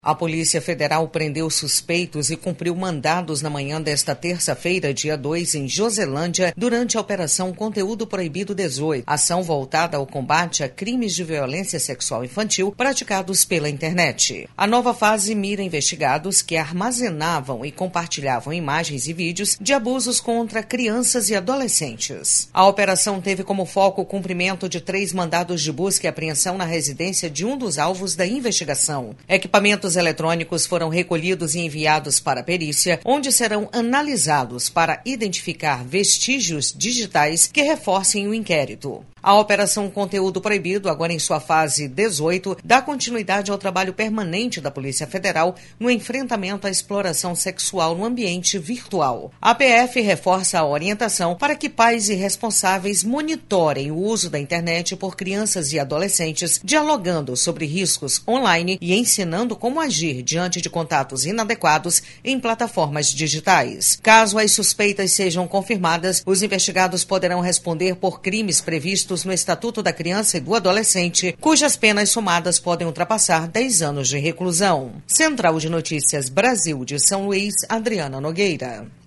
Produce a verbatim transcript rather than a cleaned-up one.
A Polícia Federal prendeu suspeitos e cumpriu mandados na manhã desta terça-feira, dia dois, em Joselândia, durante a Operação Conteúdo Proibido dezoito, ação voltada ao combate a crimes de violência sexual infantil praticados pela internet. A nova fase mira investigados que armazenavam e compartilhavam imagens e vídeos de abusos contra crianças e adolescentes. A operação teve como foco o cumprimento de três mandados de busca e apreensão na residência de um dos alvos da investigação. Equipamentos eletrônicos foram recolhidos e enviados para a perícia, onde serão analisados para identificar vestígios digitais que reforcem o inquérito. A Operação Conteúdo Proibido, agora em sua fase dezoito, dá continuidade ao trabalho permanente da Polícia Federal no enfrentamento à exploração sexual no ambiente virtual. A P F reforça a orientação para que pais e responsáveis monitorem o uso da internet por crianças e adolescentes, dialogando sobre riscos online e ensinando como agir diante de contatos inadequados em plataformas digitais. Caso as suspeitas sejam confirmadas, os investigados poderão responder por crimes previstos no Estatuto da Criança e do Adolescente, cujas penas somadas podem ultrapassar dez anos de reclusão. Central de Notícias Brasil de São Luís, Adriana Nogueira.